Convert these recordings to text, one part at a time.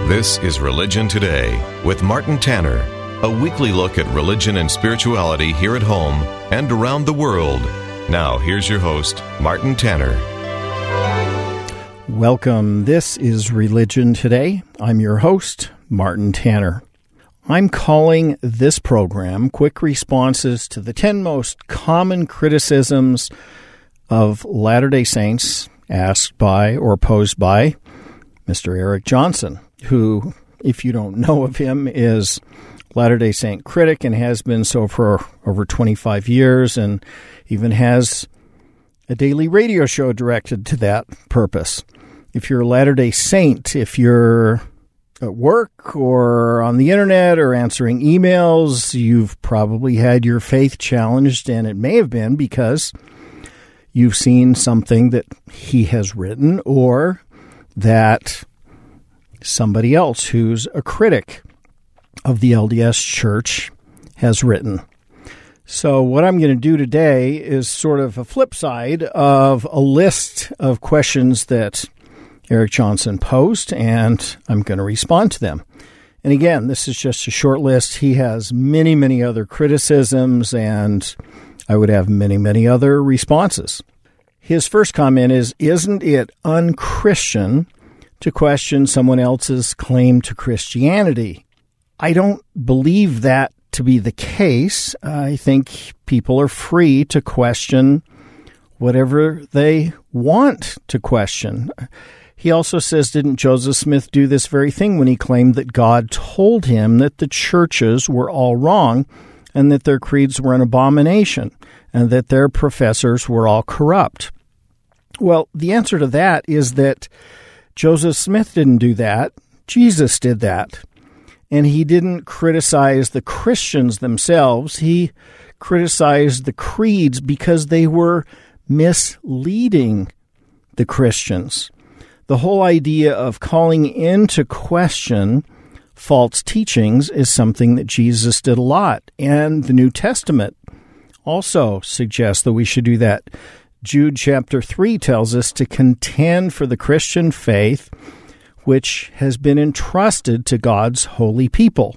This is Religion Today with Martin Tanner, a weekly look at religion and spirituality here at home and around the world. Now, here's your host, Martin Tanner. Welcome. This is Religion Today. I'm your host, Martin Tanner. I'm calling this program Quick Responses to the 10 Most Common Criticisms of Latter-day Saints asked by or posed by Mr. Eric Johnson, who, if you don't know of him, is Latter-day Saint critic and has been so for over 25 years and even has a daily radio show directed to that purpose. If you're a Latter-day Saint, if you're at work or on the internet or answering emails, you've probably had your faith challenged, and it may have been because you've seen something that he has written or that somebody else who's a critic of the LDS Church has written. So what I'm going to do today is sort of a flip side of a list of questions that Eric Johnson posed, and I'm going to respond to them. And again, this is just a short list. He has many, many other criticisms, and I would have many, many other responses. His first comment is, isn't it unchristian to question someone else's claim to Christianity? I don't believe that to be the case. I think people are free to question whatever they want to question. He also says, didn't Joseph Smith do this very thing when he claimed that God told him that the churches were all wrong and that their creeds were an abomination and that their professors were all corrupt? Well, the answer to that is that Joseph Smith didn't do that. Jesus did that. And he didn't criticize the Christians themselves. He criticized the creeds because they were misleading the Christians. The whole idea of calling into question false teachings is something that Jesus did a lot. And the New Testament also suggests that we should do that. Jude chapter 3 tells us to contend for the Christian faith, which has been entrusted to God's holy people.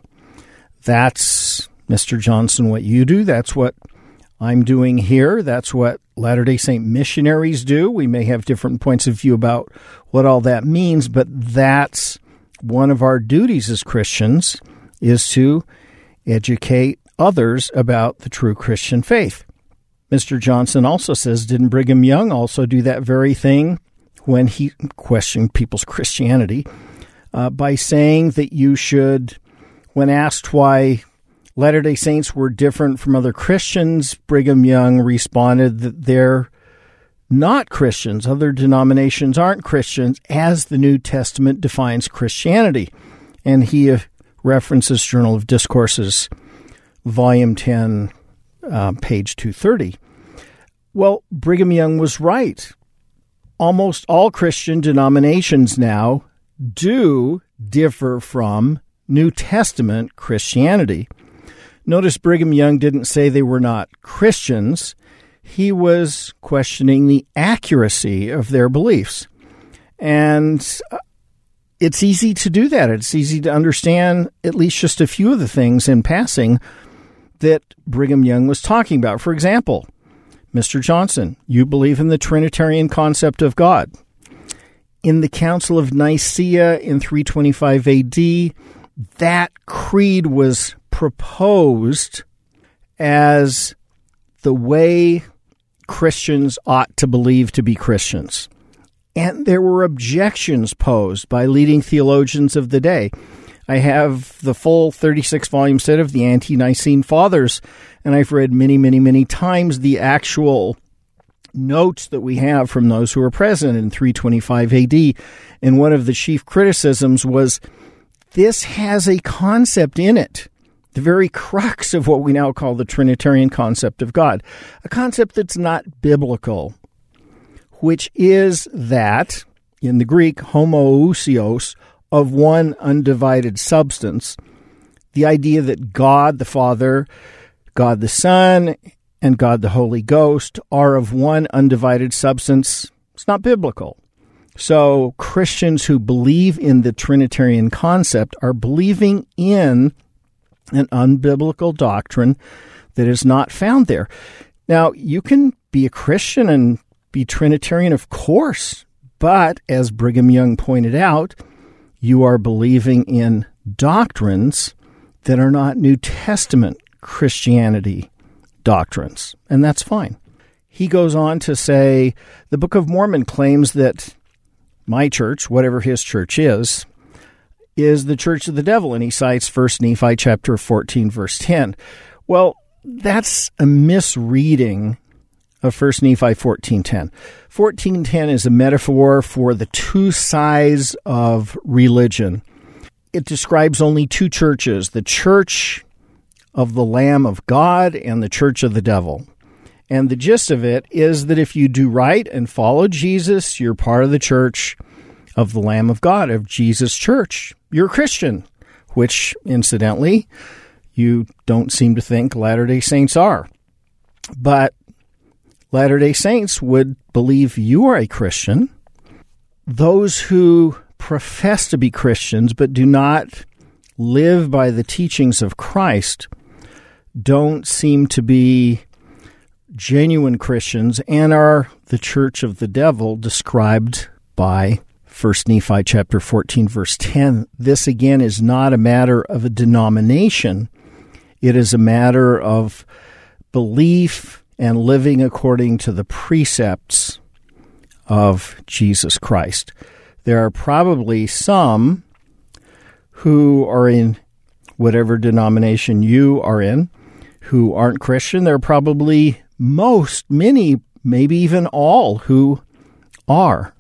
That's, Mr. Johnson, what you do. That's what I'm doing here. That's what Latter-day Saint missionaries do. We may have different points of view about what all that means, but that's one of our duties as Christians, is to educate others about the true Christian faith. Mr. Johnson also says, didn't Brigham Young also do that very thing when he questioned people's Christianity by saying that you should, when asked why Latter-day Saints were different from other Christians, Brigham Young responded that they're not Christians. Other denominations aren't Christians, as the New Testament defines Christianity. And he references Journal of Discourses, Volume 10, page 230. Well, Brigham Young was right. Almost all Christian denominations now do differ from New Testament Christianity. Notice Brigham Young didn't say they were not Christians. He was questioning the accuracy of their beliefs. And it's easy to do that. It's easy to understand at least just a few of the things in passing that Brigham Young was talking about. For example, Mr. Johnson, you believe in the Trinitarian concept of God. In the Council of Nicaea in 325 AD, that creed was proposed as the way Christians ought to believe to be Christians. And there were objections posed by leading theologians of the day. I have the full 36-volume set of the Ante-Nicene Fathers, and I've read many, many, many times the actual notes that we have from those who were present in 325 AD. And one of the chief criticisms was, this has a concept in it, the very crux of what we now call the Trinitarian concept of God, a concept that's not biblical, which is that, in the Greek, homoousios, of one undivided substance, the idea that God the Father, God the Son, and God the Holy Ghost are of one undivided substance. It's not biblical. So Christians who believe in the Trinitarian concept are believing in an unbiblical doctrine that is not found there. Now, you can be a Christian and be Trinitarian, of course, but as Brigham Young pointed out, you are believing in doctrines that are not New Testament Christianity doctrines, and that's fine. He goes on to say, the Book of Mormon claims that my church, whatever his church is the church of the devil, and he cites 1 Nephi chapter 14, verse 10. Well, that's a misreading of 1 Nephi 14:10. 14:10 is a metaphor for the two sides of religion. It describes only two churches, the church of the Lamb of God and the church of the devil. And the gist of it is that if you do right and follow Jesus, you're part of the church of the Lamb of God, of Jesus' church. You're a Christian, which, incidentally, you don't seem to think Latter-day Saints are. But Latter-day Saints would believe you are a Christian. Those who profess to be Christians but do not live by the teachings of Christ don't seem to be genuine Christians and are the church of the devil described by 1 Nephi chapter 14, verse 10. This, again, is not a matter of a denomination. It is a matter of belief and living according to the precepts of Jesus Christ. There are probably some who are in whatever denomination you are in who aren't Christian. There are probably many, maybe even all who are.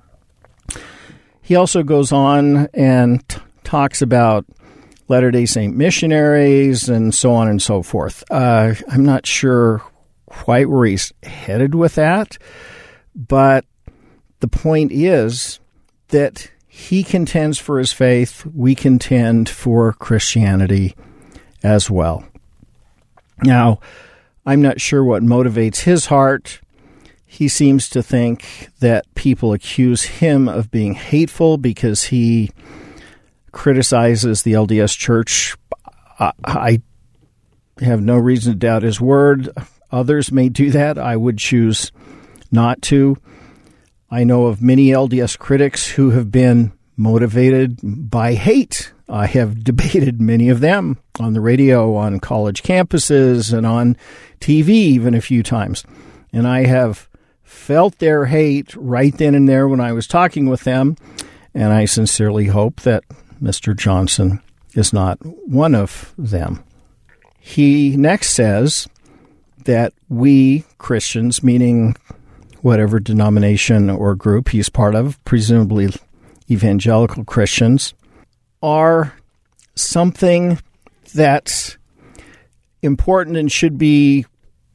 He also goes on and talks about Latter-day Saint missionaries and so on and so forth. I'm not sure quite where he's headed with that, but the point is that he contends for his faith. We contend for Christianity as well. Now, I'm not sure what motivates his heart. He seems to think that people accuse him of being hateful because he criticizes the LDS Church. I have no reason to doubt his word. Others may do that. I would choose not to. I know of many LDS critics who have been motivated by hate. I have debated many of them on the radio, on college campuses, and on TV even a few times. And I have felt their hate right then and there when I was talking with them, and I sincerely hope that Mr. Johnson is not one of them. He next says that we Christians, meaning whatever denomination or group he's part of, presumably evangelical Christians, are something that's important and should be...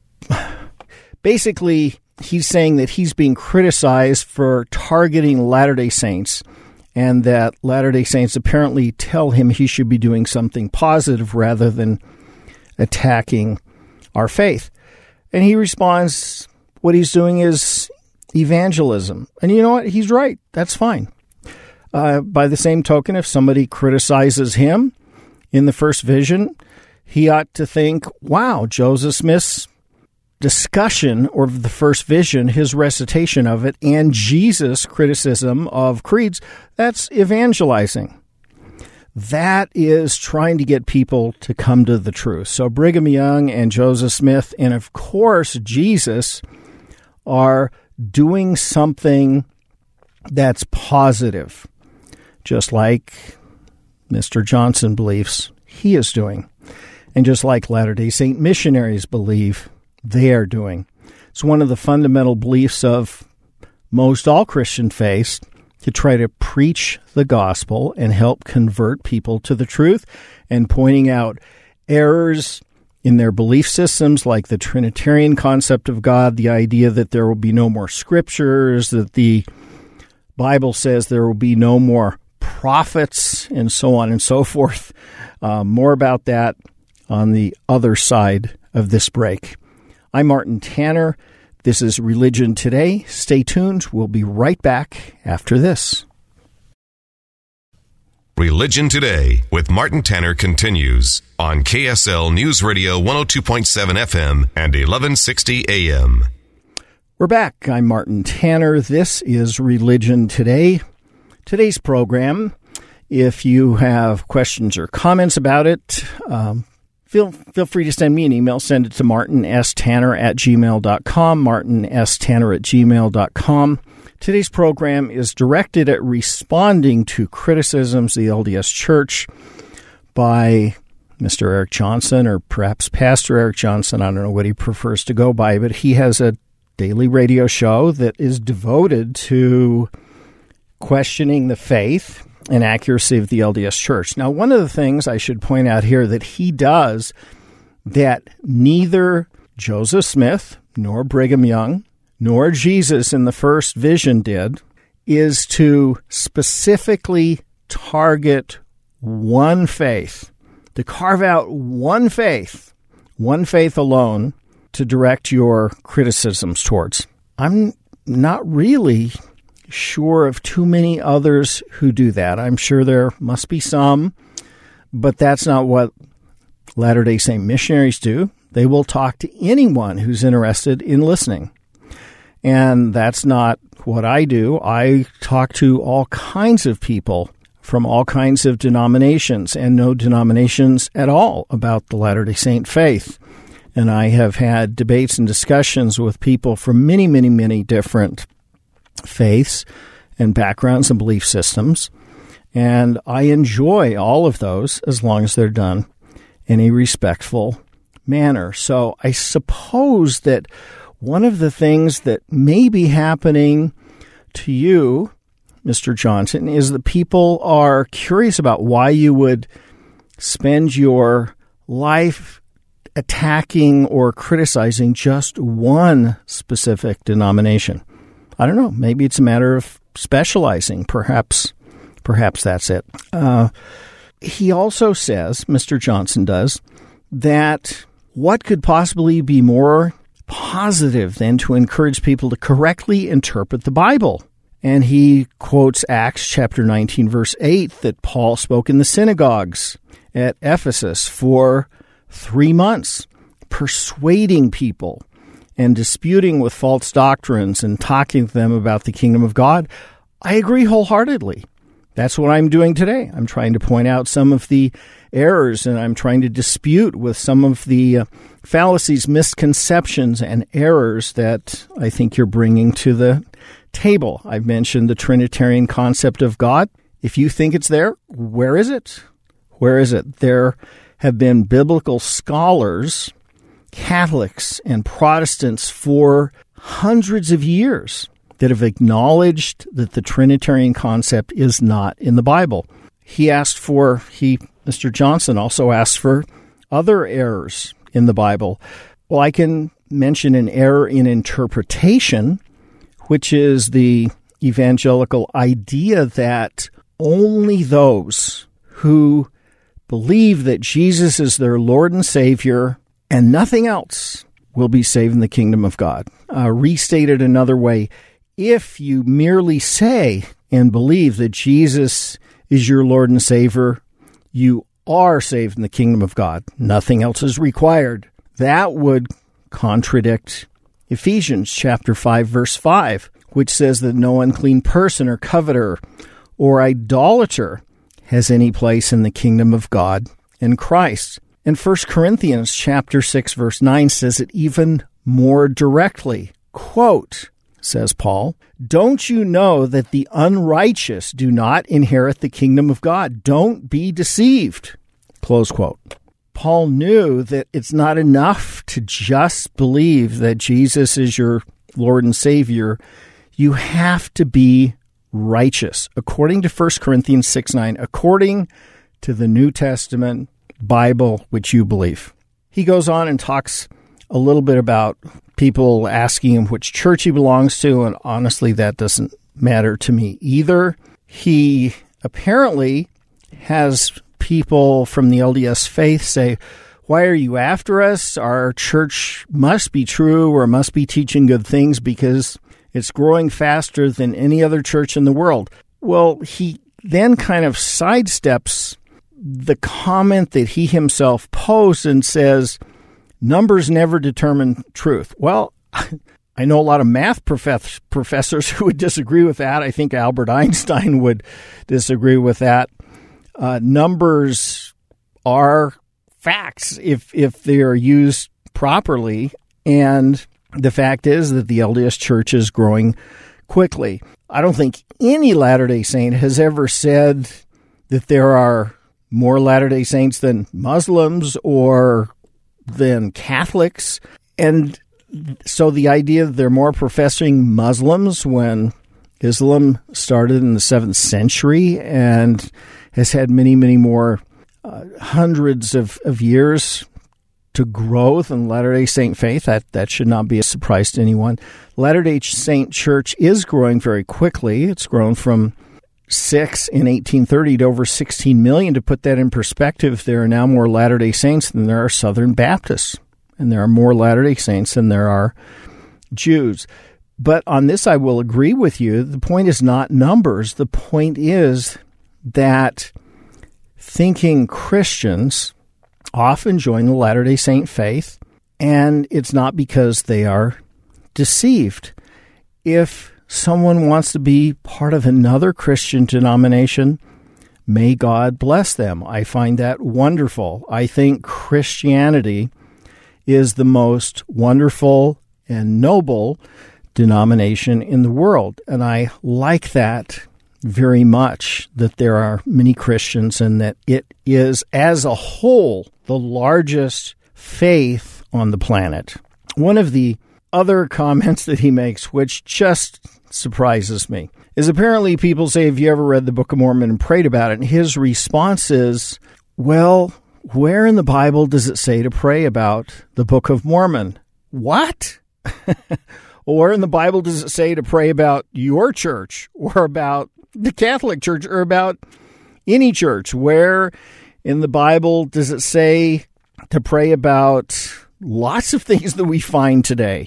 Basically, he's saying that he's being criticized for targeting Latter-day Saints, and that Latter-day Saints apparently tell him he should be doing something positive rather than attacking our faith. And he responds, what he's doing is evangelism. And you know what? He's right. That's fine. By the same token, if somebody criticizes him in the first vision, he ought to think, wow, Joseph Smith's discussion of the first vision, his recitation of it, and Jesus' criticism of creeds, that's evangelizing. That is trying to get people to come to the truth. So Brigham Young and Joseph Smith, and of course Jesus, are doing something that's positive, just like Mr. Johnson believes he is doing, and just like Latter-day Saint missionaries believe they are doing. It's one of the fundamental beliefs of most all Christian faiths to try to preach the gospel and help convert people to the truth, and pointing out errors in their belief systems, like the Trinitarian concept of God, the idea that there will be no more scriptures, that the Bible says there will be no more prophets, and so on and so forth. More about that on the other side of this break. I'm Martin Tanner. This is Religion Today. Stay tuned. We'll be right back after this. Religion Today with Martin Tanner continues on KSL News Radio 102.7 FM and 1160 AM. We're back. I'm Martin Tanner. This is Religion Today. Today's program, if you have questions or comments about it, feel free to send me an email. Send it to martinstanner@gmail.com, martinstanner@gmail.com. Today's program is directed at responding to criticisms of the LDS Church by Mr. Eric Johnson, or perhaps Pastor Eric Johnson. I don't know what he prefers to go by, but he has a daily radio show that is devoted to questioning the faith and accuracy of the LDS Church. Now, one of the things I should point out here that he does that neither Joseph Smith nor Brigham Young nor Jesus in the first vision did is to specifically target one faith, to carve out one faith alone to direct your criticisms towards. I'm not really sure of too many others who do that. I'm sure there must be some, but that's not what Latter-day Saint missionaries do. They will talk to anyone who's interested in listening. And that's not what I do. I talk to all kinds of people from all kinds of denominations and no denominations at all about the Latter-day Saint faith. And I have had debates and discussions with people from many, many, many different faiths and backgrounds and belief systems. And I enjoy all of those as long as they're done in a respectful manner. So I suppose that one of the things that may be happening to you, Mr. Johnson, is that people are curious about why you would spend your life attacking or criticizing just one specific denomination. I don't know. Maybe it's a matter of specializing. Perhaps that's it. He also says, Mr. Johnson does, that what could possibly be more positive than to encourage people to correctly interpret the Bible? And he quotes Acts chapter 19, verse 8, that Paul spoke in the synagogues at Ephesus for 3 months, persuading people and disputing with false doctrines and talking to them about the kingdom of God. I agree wholeheartedly. That's what I'm doing today. I'm trying to point out some of the errors, and I'm trying to dispute with some of the fallacies, misconceptions, and errors that I think you're bringing to the table. I've mentioned the Trinitarian concept of God. If you think it's there, where is it? Where is it? There have been biblical scholars, Catholics and Protestants for hundreds of years that have acknowledged that the Trinitarian concept is not in the Bible. Mr. Johnson also asked for other errors in the Bible. Well, I can mention an error in interpretation, which is the evangelical idea that only those who believe that Jesus is their Lord and Savior and nothing else will be saved in the kingdom of God. Restated another way, if you merely say and believe that Jesus is your Lord and Savior, you are saved in the kingdom of God. Nothing else is required. That would contradict Ephesians chapter 5, verse 5, which says that no unclean person or coveter or idolater has any place in the kingdom of God in Christ. And 1 Corinthians chapter 6, verse 9 says it even more directly. Quote, says Paul, "Don't you know that the unrighteous do not inherit the kingdom of God? Don't be deceived." Close quote. Paul knew that it's not enough to just believe that Jesus is your Lord and Savior. You have to be righteous, according to 1 Corinthians 6:9, according to the New Testament Bible, which you believe. He goes on and talks a little bit about people asking him which church he belongs to, and honestly, that doesn't matter to me either. He apparently has people from the LDS faith say, Why are you after us? Our church must be true or must be teaching good things because it's growing faster than any other church in the world. Well, he then kind of sidesteps the comment that he himself posed and says, numbers never determine truth. Well, I know a lot of math professors who would disagree with that. I think Albert Einstein would disagree with that. Numbers are facts if they are used properly, and the fact is that the LDS Church is growing quickly. I don't think any Latter-day Saint has ever said that there are more Latter-day Saints than Muslims or than Catholics. And so the idea that there are more professing Muslims when Islam started in the 7th century and has had many, many more hundreds of years to growth in Latter-day Saint faith, that should not be a surprise to anyone. Latter-day Saint Church is growing very quickly. It's grown from 6 in 1830 to over 16 million. To put that in perspective, there are now more Latter-day Saints than there are Southern Baptists, and there are more Latter-day Saints than there are Jews. But on this, I will agree with you. The point is not numbers. The point is that thinking Christians often join the Latter-day Saint faith, and it's not because they are deceived. If someone wants to be part of another Christian denomination, may God bless them. I find that wonderful. I think Christianity is the most wonderful and noble denomination in the world, and I like that very much, that there are many Christians and that it is, as a whole, the largest faith on the planet. One of the other comments that he makes, which just surprises me, is apparently people say, have you ever read the Book of Mormon and prayed about it? And his response is, well, where in the Bible does it say to pray about the Book of Mormon? What? Or in the Bible does it say to pray about your church or about the Catholic Church or about any church? Where in the Bible does it say to pray about lots of things that we find today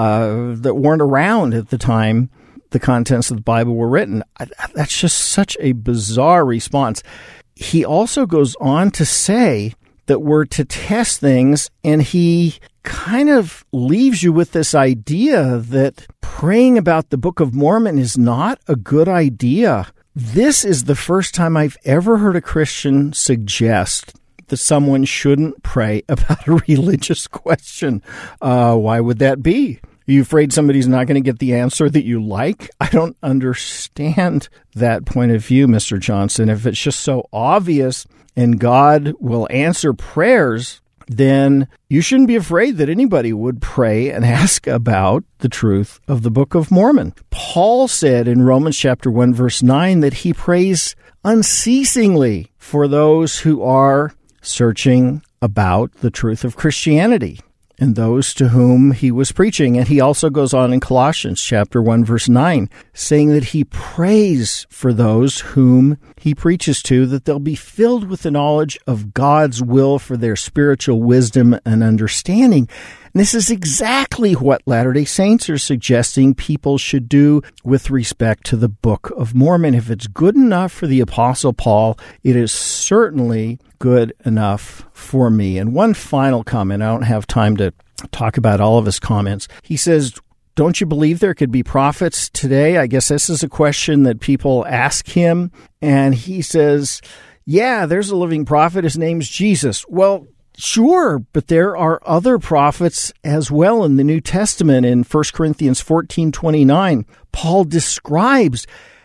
that weren't around at the time the contents of the Bible were written? That's just such a bizarre response. He also goes on to say that we're to test things, and he kind of leaves you with this idea that praying about the Book of Mormon is not a good idea. This is the first time I've ever heard a Christian suggest that someone shouldn't pray about a religious question. Why would that be? Are you afraid somebody's not going to get the answer that you like? I don't understand that point of view, Mr. Johnson. If it's just so obvious and God will answer prayers, then you shouldn't be afraid that anybody would pray and ask about the truth of the Book of Mormon. Paul said in Romans chapter 1, verse 9, that he prays unceasingly for those who are searching about the truth of Christianity and those to whom he was preaching. And he also goes on in Colossians chapter 1, verse 9, saying that he prays for those whom he preaches to, that they'll be filled with the knowledge of God's will for their spiritual wisdom and understanding. And this is exactly what Latter-day Saints are suggesting people should do with respect to the Book of Mormon. If it's good enough for the Apostle Paul, it is certainly good enough for me. And one final comment, I don't have time to talk about all of his comments. He says, don't you believe there could be prophets today? I guess this is a question that people ask him. And he says, yeah, there's a living prophet. His name's Jesus. Well, sure, but there are other prophets as well in the New Testament. In 1 Corinthians 14:29, Paul describes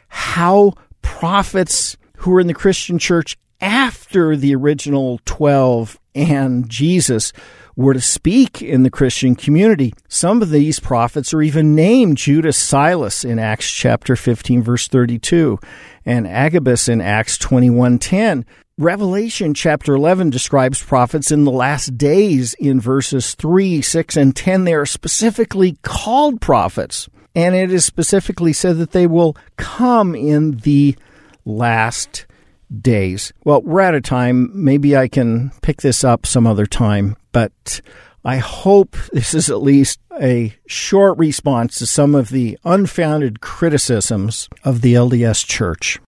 how prophets who were in the Christian church after the original 12 and Jesus were to speak in the Christian community. Some of these prophets are even named: Judas Silas in Acts chapter 15, verse 32, and Agabus in Acts 21:10. Revelation chapter 11 describes prophets in the last days in verses 3, 6, and 10. They are specifically called prophets, and it is specifically said that they will come in the last days. Well, we're out of time. Maybe I can pick this up some other time, but I hope this is at least a short response to some of the unfounded criticisms of the LDS Church.